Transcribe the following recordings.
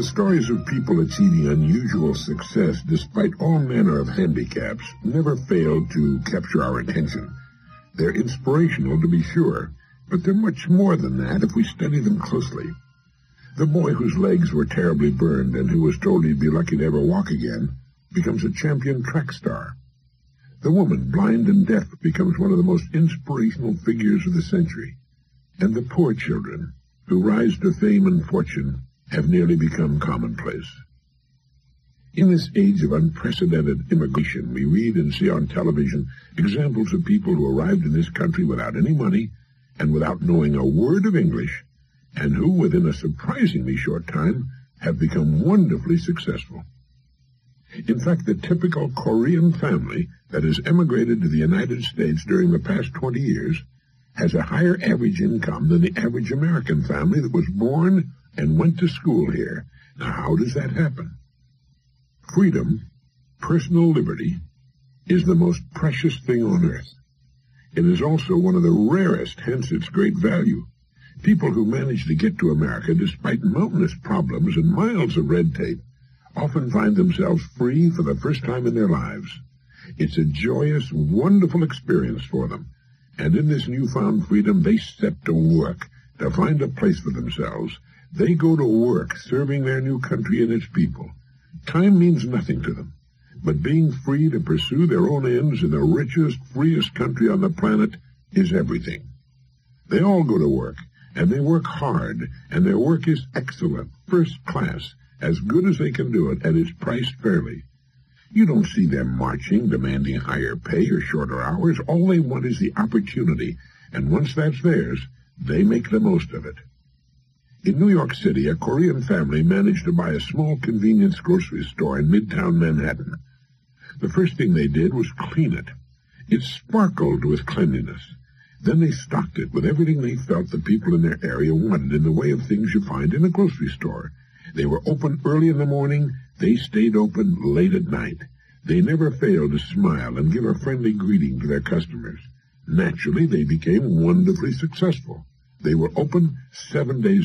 stories of people achieving unusual success despite all manner of handicaps never fail to capture our attention. They're inspirational, to be sure, but they're much more than that if we study them closely. The boy whose legs were terribly burned and who was told he'd be lucky to ever walk again becomes a champion track star. The woman, blind and deaf, becomes one of the most inspirational figures of the century. And the poor children, who rise to fame and fortune, have nearly become commonplace. In this age of unprecedented immigration, we read and see on television examples of people who arrived in this country without any money and without knowing a word of English, and who, within a surprisingly short time, have become wonderfully successful. In fact, the typical Korean family that has emigrated to the United States during the past 20 years has a higher average income than the average American family that was born and went to school here. Now, how does that happen? Freedom, personal liberty, is the most precious thing on earth. It is also one of the rarest, hence its great value. People who manage to get to America despite mountainous problems and miles of red tape often find themselves free for the first time in their lives. It's a joyous, wonderful experience for them. And in this newfound freedom, they set to work to find a place for themselves. They go to work serving their new country and its people. Time means nothing to them, but being free to pursue their own ends in the richest, freest country on the planet is everything. They all go to work, and they work hard, and their work is excellent, first class, as good as they can do it, and it's priced fairly. You don't see them marching, demanding higher pay or shorter hours. All they want is the opportunity, and once that's theirs, they make the most of it. In New York City, a Korean family managed to buy a small convenience grocery store in Midtown Manhattan. The first thing they did was clean it. It sparkled with cleanliness. Then they stocked it with everything they felt the people in their area wanted in the way of things you find in a grocery store. They were open early in the morning. They stayed open late at night. They never failed to smile and give a friendly greeting to their customers. Naturally, they became wonderfully successful. They were open 7 days.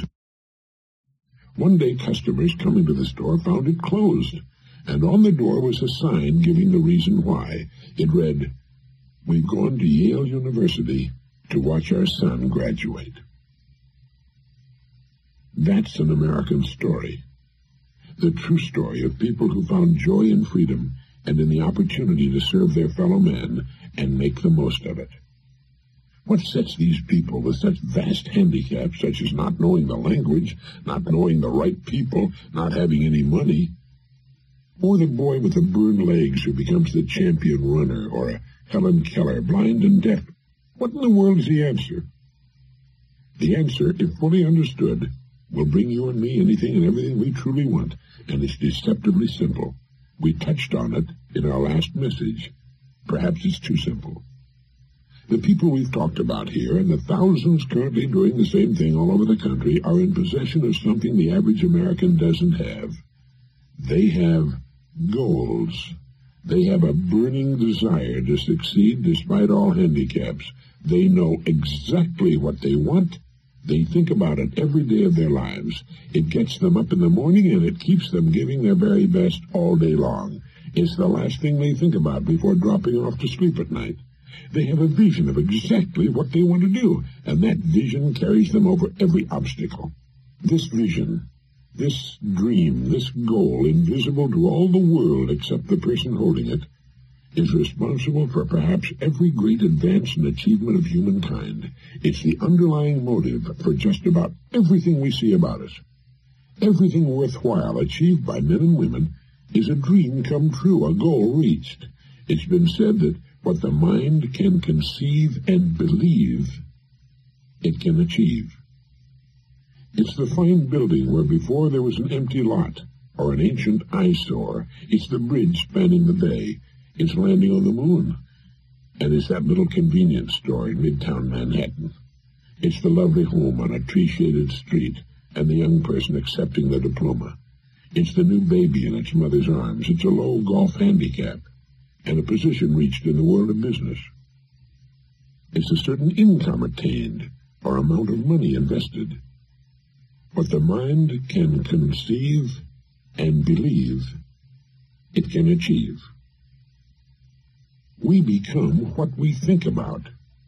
One day, customers coming to the store found it closed, and on the door was a sign giving the reason why. It read, "We've gone to Yale University to watch our son graduate." That's an American story. The true story of people who found joy in freedom and in the opportunity to serve their fellow men and make the most of it. What sets these people with such vast handicaps, such as not knowing the language, not knowing the right people, not having any money? Or the boy with the burned legs who becomes the champion runner, or a Helen Keller, blind and deaf? What in the world is the answer? The answer, if fully understood, will bring you and me anything and everything we truly want, and it's deceptively simple. We touched on it in our last message. Perhaps it's too simple. The people we've talked about here, and the thousands currently doing the same thing all over the country, are in possession of something the average American doesn't have. They have goals. They have a burning desire to succeed despite all handicaps. They know exactly what they want. They think about it every day of their lives. It gets them up in the morning, and it keeps them giving their very best all day long. It's the last thing they think about before dropping off to sleep at night. They have a vision of exactly what they want to do, and that vision carries them over every obstacle. This vision, this dream, this goal, invisible to all the world except the person holding it, is responsible for perhaps every great advance and achievement of humankind. It's the underlying motive for just about everything we see about us. Everything worthwhile achieved by men and women is a dream come true, a goal reached. It's been said that what the mind can conceive and believe, it can achieve. It's the fine building where before there was an empty lot or an ancient eyesore. It's the bridge spanning the bay. It's landing on the moon. And it's that little convenience store in Midtown Manhattan. It's the lovely home on a tree-shaded street and the young person accepting the diploma. It's the new baby in its mother's arms. It's a low golf handicap and a position reached in the world of business. It's a certain income attained or amount of money invested. What the mind can conceive and believe it can achieve. We become what we think about.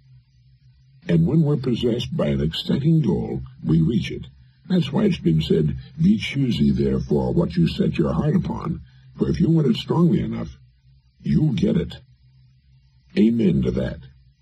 And when we're possessed by an exciting goal, we reach it. That's why it's been said, be choosy, therefore, what you set your heart upon, for if you want it strongly enough, you'll get it. Amen to that.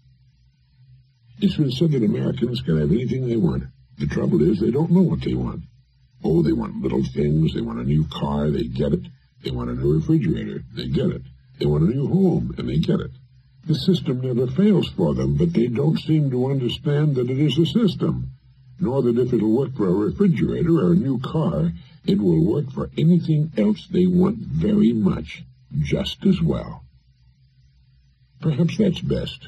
It's been said that Americans can have anything they want. The trouble is they don't know what they want. Oh, they want little things. They want a new car. They get it. They want a new refrigerator. They get it. They want a new home, and they get it. The system never fails for them, but they don't seem to understand that it is a system, nor that if it'll work for a refrigerator or a new car, it will work for anything else they want very much, just as well. Perhaps that's best.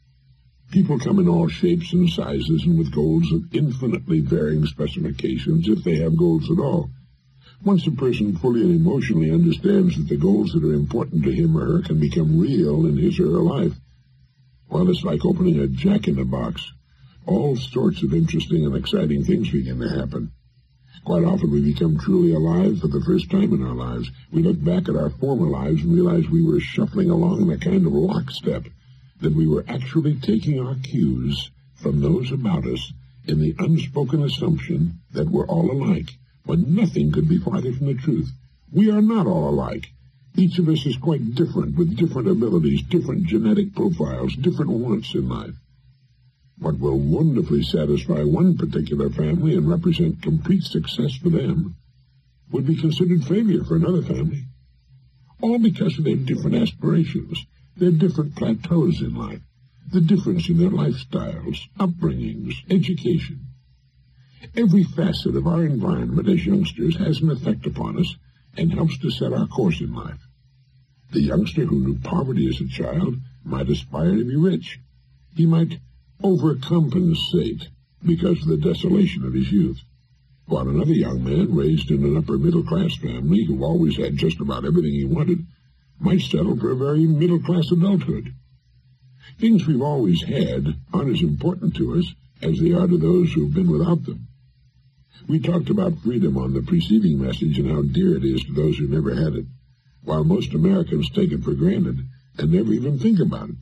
People come in all shapes and sizes and with goals of infinitely varying specifications, if they have goals at all. Once a person fully and emotionally understands that the goals that are important to him or her can become real in his or her life, well, it's like opening a jack-in-the-box. All sorts of interesting and exciting things begin to happen. Quite often we become truly alive for the first time in our lives. We look back at our former lives and realize we were shuffling along in a kind of lockstep, that we were actually taking our cues from those about us in the unspoken assumption that we're all alike, when nothing could be farther from the truth. We are not all alike. Each of us is quite different, with different abilities, different genetic profiles, different wants in life. What will wonderfully satisfy one particular family and represent complete success for them would be considered failure for another family. All because of their different aspirations, their different plateaus in life, the difference in their lifestyles, upbringings, education. Every facet of our environment as youngsters has an effect upon us and helps to set our course in life. The youngster who knew poverty as a child might aspire to be rich. He might overcompensate because of the desolation of his youth, while another young man raised in an upper-middle-class family who always had just about everything he wanted might settle for a very middle-class adulthood. Things we've always had aren't as important to us as they are to those who've been without them. We talked about freedom on the preceding message and how dear it is to those who never had it, while most Americans take it for granted and never even think about it.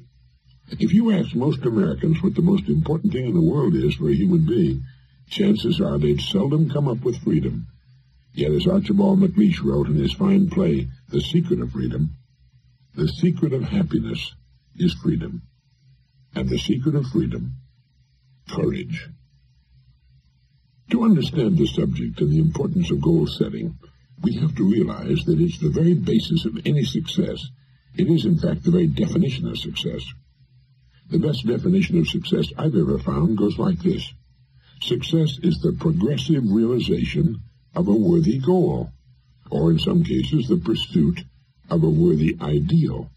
If you ask most Americans what the most important thing in the world is for a human being, chances are they'd seldom come up with freedom. Yet as Archibald MacLeish wrote in his fine play, The Secret of Freedom, the secret of happiness is freedom, and the secret of freedom, courage. To understand the subject and the importance of goal setting, we have to realize that it's the very basis of any success. It is, in fact, the very definition of success. The best definition of success I've ever found goes like this. Success is the progressive realization of a worthy goal, or in some cases, the pursuit of a worthy ideal.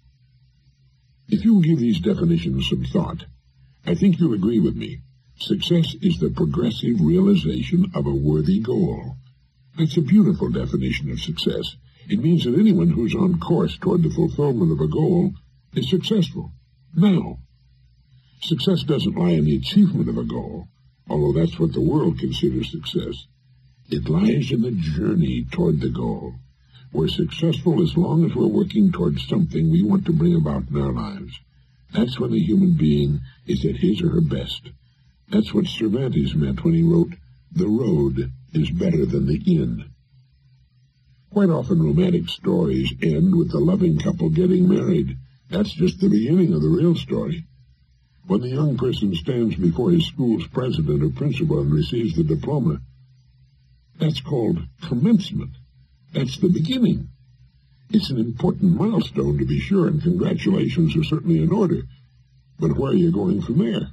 If you will give these definitions some thought, I think you'll agree with me. Success is the progressive realization of a worthy goal. That's a beautiful definition of success. It means that anyone who's on course toward the fulfillment of a goal is successful. Now, success doesn't lie in the achievement of a goal, although that's what the world considers success. It lies in the journey toward the goal. We're successful as long as we're working towards something we want to bring about in our lives. That's when the human being is at his or her best. That's what Cervantes meant when he wrote, "The road is better than the inn." Quite often romantic stories end with the loving couple getting married. That's just the beginning of the real story. When the young person stands before his school's president or principal and receives the diploma, that's called commencement. That's the beginning. It's an important milestone, to be sure, and congratulations are certainly in order. But where are you going from there?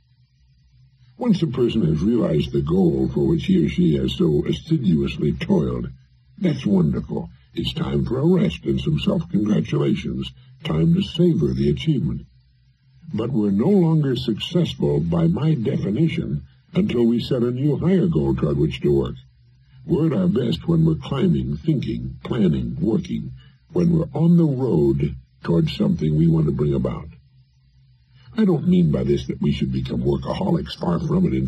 Once a person has realized the goal for which he or she has so assiduously toiled, that's wonderful. It's time for a rest and some self-congratulations, time to savor the achievement. But we're no longer successful by my definition until we set a new higher goal toward which to work. We're at our best when we're climbing, thinking, planning, working, when we're on the road towards something we want to bring about. I don't mean by this that we should become workaholics, far from it. In fact,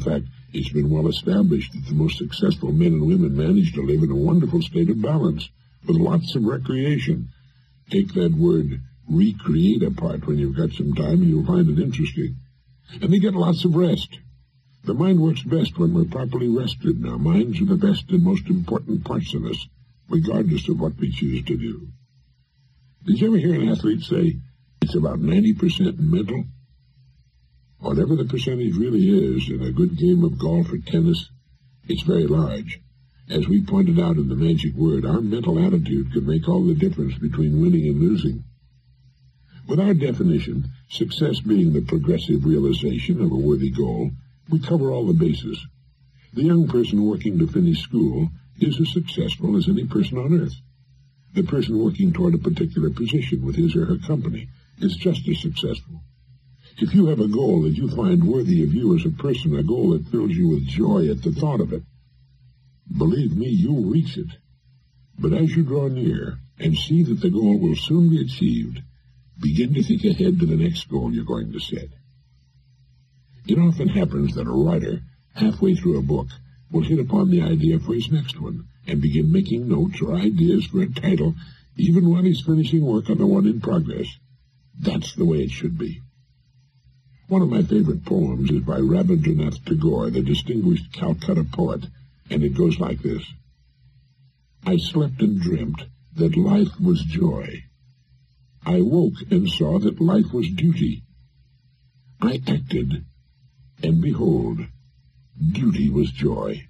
It's been well established that the most successful men and women manage to live in a wonderful state of balance, with lots of recreation. Take that word recreate apart when you've got some time, and you'll find it interesting. And they get lots of rest. The mind works best when we're properly rested, and our minds are the best and most important parts of us, regardless of what we choose to do. Did you ever hear an athlete say, it's about 90% mental? Whatever the percentage really is in a good game of golf or tennis, it's very large. As we pointed out in the magic word, our mental attitude can make all the difference between winning and losing. With our definition, success being the progressive realization of a worthy goal, we cover all the bases. The young person working to finish school is as successful as any person on earth. The person working toward a particular position with his or her company is just as successful. If you have a goal that you find worthy of you as a person, a goal that fills you with joy at the thought of it, believe me, you'll reach it. But as you draw near and see that the goal will soon be achieved, begin to think ahead to the next goal you're going to set. It often happens that a writer, halfway through a book, will hit upon the idea for his next one and begin making notes or ideas for a title even while he's finishing work on the one in progress. That's the way it should be. One of my favorite poems is by Rabindranath Tagore, the distinguished Calcutta poet, and it goes like this. I slept and dreamt that life was joy. I woke and saw that life was duty. I acted, and behold, duty was joy.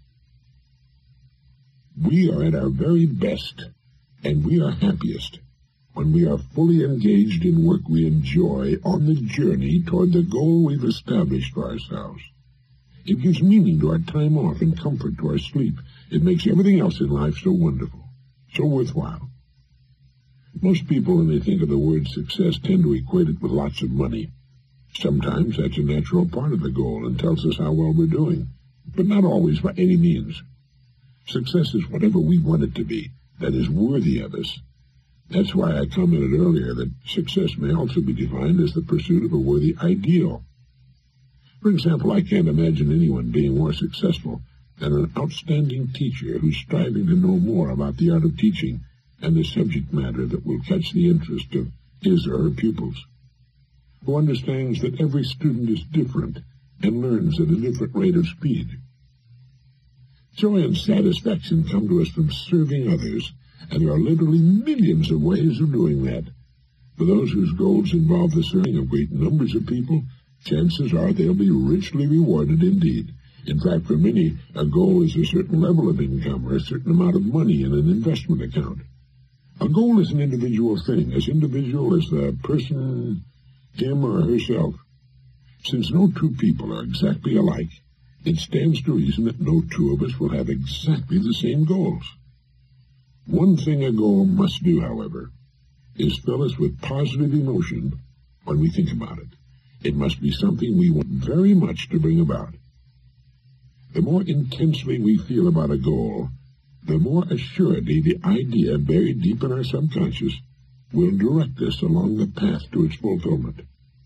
We are at our very best, and we are happiest when we are fully engaged in work we enjoy on the journey toward the goal we've established for ourselves. It gives meaning to our time off and comfort to our sleep. It makes everything else in life so wonderful, so worthwhile. Most people, when they think of the word success, tend to equate it with lots of money. Sometimes that's a natural part of the goal and tells us how well we're doing, but not always by any means. Success is whatever we want it to be, that is worthy of us. That's why I commented earlier that success may also be defined as the pursuit of a worthy ideal. For example, I can't imagine anyone being more successful than an outstanding teacher who's striving to know more about the art of teaching and the subject matter that will catch the interest of his or her pupils, who understands that every student is different and learns at a different rate of speed. Joy and satisfaction come to us from serving others, and there are literally millions of ways of doing that. For those whose goals involve the serving of great numbers of people, chances are they'll be richly rewarded indeed. In fact, for many, a goal is a certain level of income or a certain amount of money in an investment account. A goal is an individual thing, as individual as the person, him or herself. Since no two people are exactly alike, it stands to reason that no two of us will have exactly the same goals. One thing a goal must do, however, is fill us with positive emotion when we think about it. It must be something we want very much to bring about. The more intensely we feel about a goal, the more assuredly the idea buried deep in our subconscious will direct us along the path to its fulfillment.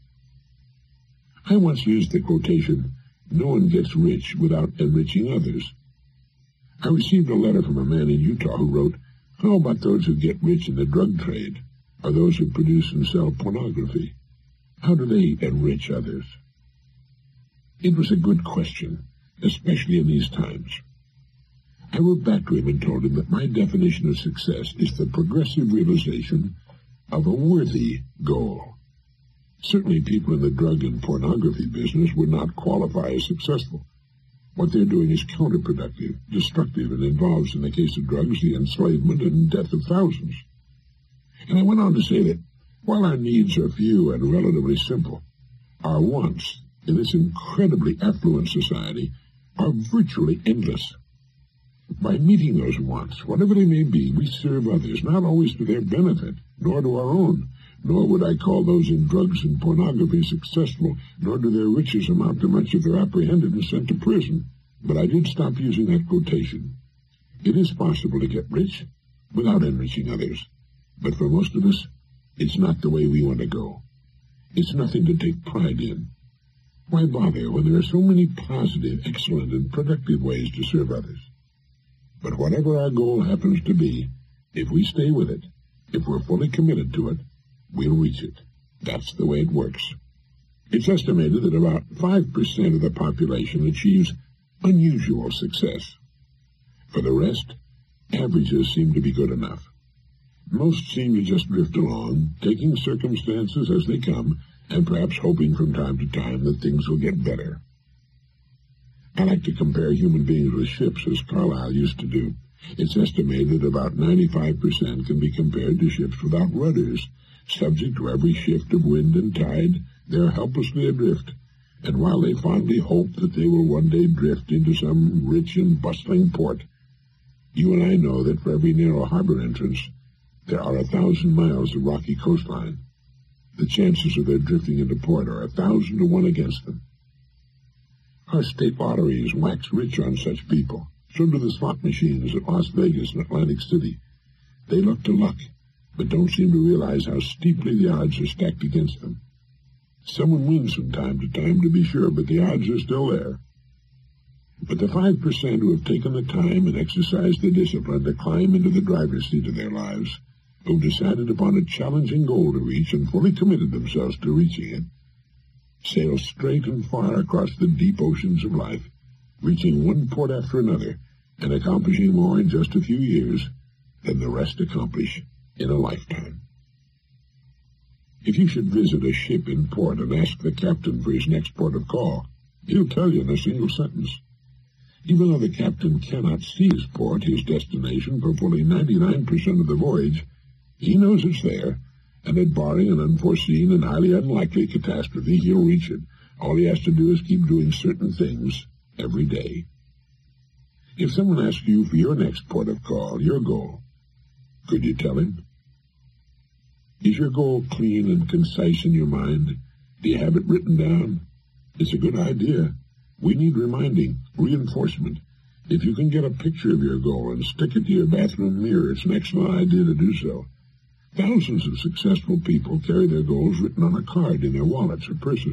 I once used the quotation, "No one gets rich without enriching others." I received a letter from a man in Utah who wrote, "How about those who get rich in the drug trade, or those who produce and sell pornography? How do they enrich others?" It was a good question, especially in these times. I wrote back to him and told him that my definition of success is the progressive realization of a worthy goal. Certainly people in the drug and pornography business would not qualify as successful. What they're doing is counterproductive, destructive, and involves, in the case of drugs, the enslavement and death of thousands. And I went on to say that while our needs are few and relatively simple, our wants in this incredibly affluent society are virtually endless. By meeting those wants, whatever they may be, we serve others, not always to their benefit, nor to our own, nor would I call those in drugs and pornography successful, nor do their riches amount to much if they're apprehended and sent to prison. But I did stop using that quotation. It is possible to get rich without enriching others, but for most of us, it's not the way we want to go. It's nothing to take pride in. Why bother when there are so many positive, excellent, and productive ways to serve others? But whatever our goal happens to be, if we stay with it, if we're fully committed to it, we'll reach it. That's the way it works. It's estimated that about 5% of the population achieves unusual success. For the rest, averages seem to be good enough. Most seem to just drift along, taking circumstances as they come, and perhaps hoping from time to time that things will get better. I like to compare human beings with ships, as Carlyle used to do. It's estimated about 95% can be compared to ships without rudders. Subject to every shift of wind and tide, they're helplessly adrift. And while they fondly hope that they will one day drift into some rich and bustling port, you and I know that for every narrow harbor entrance, there are 1,000 miles of rocky coastline. The chances of their drifting into port are 1,000 to 1 against them. Our state lotteries wax rich on such people. So do the slot machines at Las Vegas and Atlantic City. They look to luck, but don't seem to realize how steeply the odds are stacked against them. Someone wins from time to time, to be sure, but the odds are still there. But the 5% who have taken the time and exercised the discipline to climb into the driver's seat of their lives, who've decided upon a challenging goal to reach and fully committed themselves to reaching it, sail straight and far across the deep oceans of life, reaching one port after another, and accomplishing more in just a few years than the rest accomplish in a lifetime. If you should visit a ship in port and ask the captain for his next port of call, he'll tell you in a single sentence. Even though the captain cannot see his port, his destination, for fully 99% of the voyage, he knows it's there, and that barring an unforeseen and highly unlikely catastrophe, he'll reach it. All he has to do is keep doing certain things every day. If someone asks you for your next port of call, your goal, could you tell him? Is your goal clean and concise in your mind? Do you have it written down? It's a good idea. We need reminding, reinforcement. If you can get a picture of your goal and stick it to your bathroom mirror, it's an excellent idea to do so. Thousands of successful people carry their goals written on a card in their wallets or purses.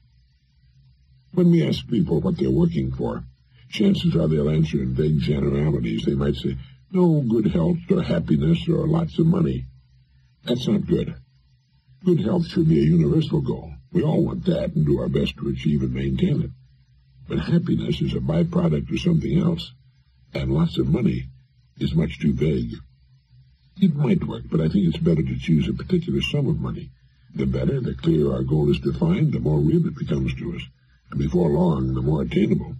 When we ask people what they're working for, chances are they'll answer in vague generalities. They might say, no, good health or happiness or lots of money. That's not good. Good health should be a universal goal. We all want that and do our best to achieve and maintain it. But happiness is a byproduct of something else, and lots of money is much too vague. It might work, but I think it's better to choose a particular sum of money. The better, the clearer our goal is defined, the more real it becomes to us, and before long, the more attainable.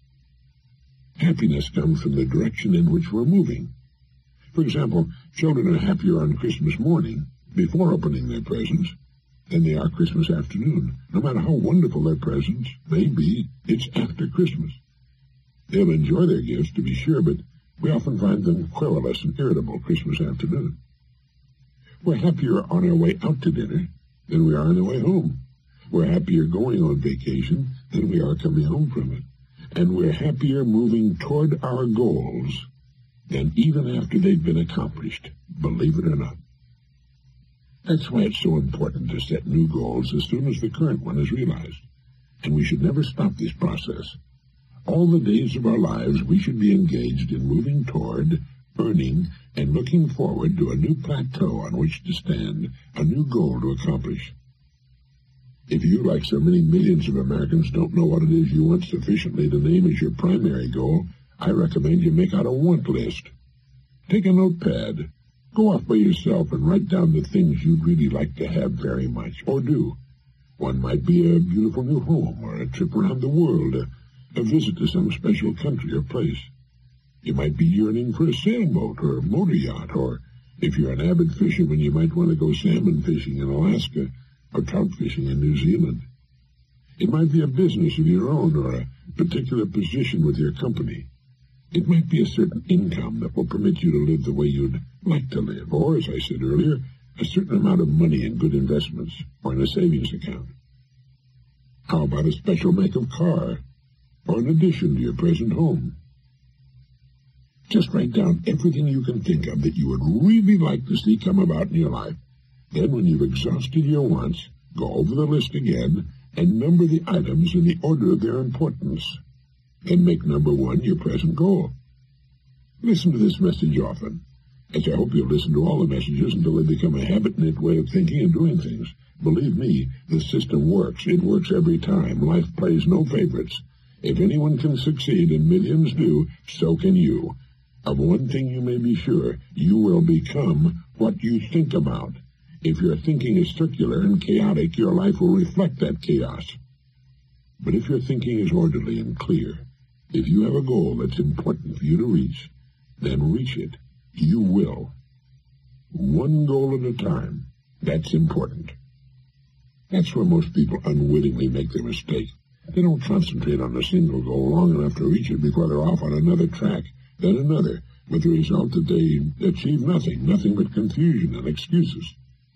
Happiness comes from the direction in which we're moving. For example, children are happier on Christmas morning, before opening their presents, than they are Christmas afternoon. No matter how wonderful their presents may be, it's after Christmas. They'll enjoy their gifts, to be sure, but we often find them querulous and irritable Christmas afternoon. We're happier on our way out to dinner than we are on the way home. We're happier going on vacation than we are coming home from it. And we're happier moving toward our goals than even after they've been accomplished, believe it or not. That's why it's so important to set new goals as soon as the current one is realized. And we should never stop this process. All the days of our lives we should be engaged in moving toward, earning, and looking forward to a new plateau on which to stand, a new goal to accomplish. If you, like so many millions of Americans, don't know what it is you want sufficiently to name as your primary goal, I recommend you make out a want list. Take a notepad. Go off by yourself and write down the things you'd really like to have very much, or do. One might be a beautiful new home, or a trip around the world, a visit to some special country or place. You might be yearning for a sailboat or a motor yacht, or if you're an avid fisherman, you might want to go salmon fishing in Alaska or trout fishing in New Zealand. It might be a business of your own or a particular position with your company. It might be a certain income that will permit you to live the way you'd like to live, or, as I said earlier, a certain amount of money in good investments or in a savings account. How about a special make of car, or an addition to your present home? Just write down everything you can think of that you would really like to see come about in your life. Then, when you've exhausted your wants, go over the list again and number the items in the order of their importance. Then make number 1 your present goal. Listen to this message often, as I hope you'll listen to all the messages until they become a habit-knit way of thinking and doing things. Believe me, the system works. It works every time. Life plays no favorites. If anyone can succeed, and millions do, so can you. Of one thing you may be sure, you will become what you think about. If your thinking is circular and chaotic, your life will reflect that chaos. But if your thinking is orderly and clear, if you have a goal that's important for you to reach, then reach it. You will. One goal at a time. That's important. That's where most people unwittingly make their mistake. They don't concentrate on a single goal long enough to reach it before they're off on another track, then another, with the result that they achieve nothing but confusion and excuses.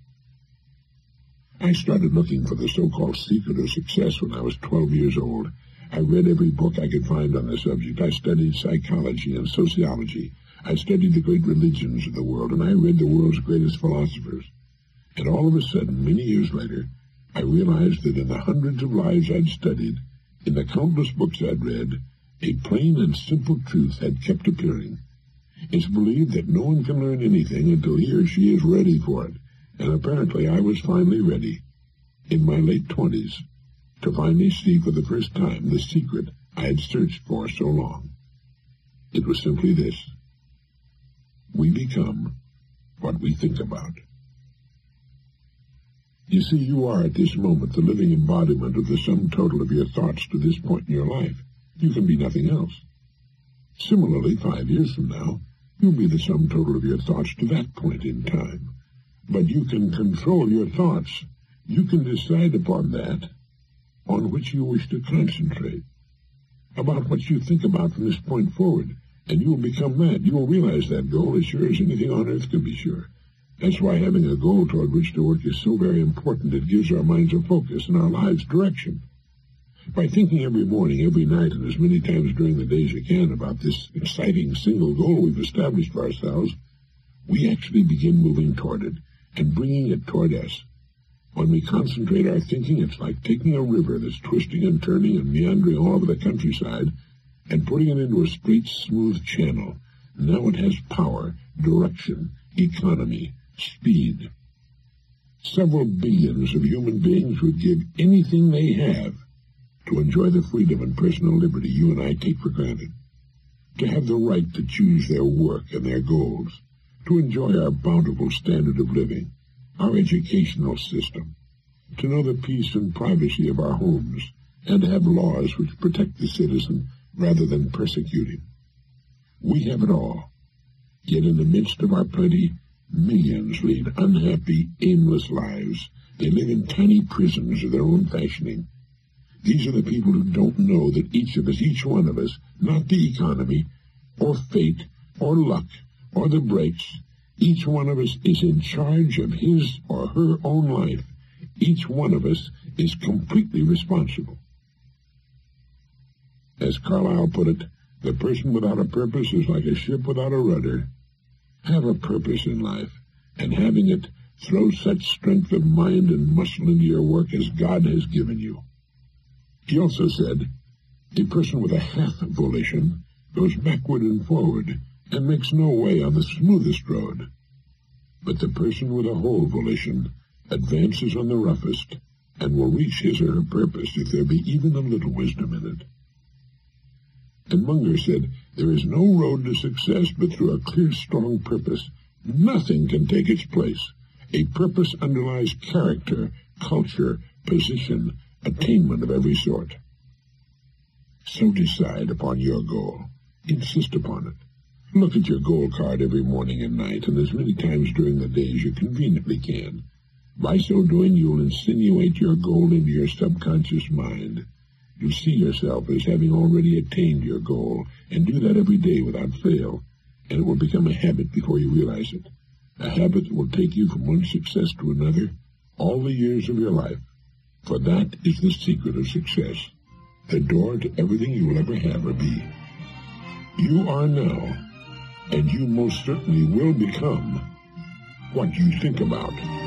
I started looking for the so-called secret of success when I was 12 years old. I read every book I could find on the subject. I studied psychology and sociology. I studied the great religions of the world, and I read the world's greatest philosophers. And all of a sudden, many years later, I realized that in the hundreds of lives I'd studied, in the countless books I'd read, a plain and simple truth had kept appearing. It's believed that no one can learn anything until he or she is ready for it, and apparently I was finally ready, in my late 20s, to finally see for the first time the secret I had searched for so long. It was simply this: we become what we think about. You see, you are at this moment the living embodiment of the sum total of your thoughts to this point in your life. You can be nothing else. Similarly, 5 years from now, you'll be the sum total of your thoughts to that point in time. But you can control your thoughts. You can decide upon that on which you wish to concentrate, about what you think about from this point forward, and you will become that. You will realize that goal as sure as anything on earth can be sure. That's why having a goal toward which to work is so very important. It gives our minds a focus and our lives direction. By thinking every morning, every night, and as many times during the day as you can about this exciting single goal we've established for ourselves, we actually begin moving toward it and bringing it toward us. When we concentrate our thinking, it's like taking a river that's twisting and turning and meandering all over the countryside and putting it into a straight, smooth channel. Now it has power, direction, economy, speed. Several billions of human beings would give anything they have to enjoy the freedom and personal liberty you and I take for granted, to have the right to choose their work and their goals, to enjoy our bountiful standard of living, our educational system, to know the peace and privacy of our homes, and to have laws which protect the citizen rather than persecute him. We have it all, yet in the midst of our plenty, millions lead unhappy, aimless lives. They live in tiny prisons of their own fashioning. These are the people who don't know that each of us, each one of us, not the economy, or fate, or luck, or the breaks, each one of us is in charge of his or her own life. Each one of us is completely responsible. As Carlyle put it, the person without a purpose is like a ship without a rudder. Have a purpose in life, and having it, throw such strength of mind and muscle into your work as God has given you. He also said, a person with a half volition goes backward and forward and makes no way on the smoothest road. But the person with a whole volition advances on the roughest and will reach his or her purpose if there be even a little wisdom in it. And Munger said, there is no road to success but through a clear, strong purpose. Nothing can take its place. A purpose underlies character, culture, position, attainment of every sort. So decide upon your goal. Insist upon it. Look at your goal card every morning and night, and as many times during the day as you conveniently can. By so doing, you'll insinuate your goal into your subconscious mind. You'll see yourself as having already attained your goal, and do that every day without fail, and it will become a habit before you realize it. A habit that will take you from one success to another all the years of your life. For that is the secret of success, the door to everything you will ever have or be. You are now, and you most certainly will become, what you think about.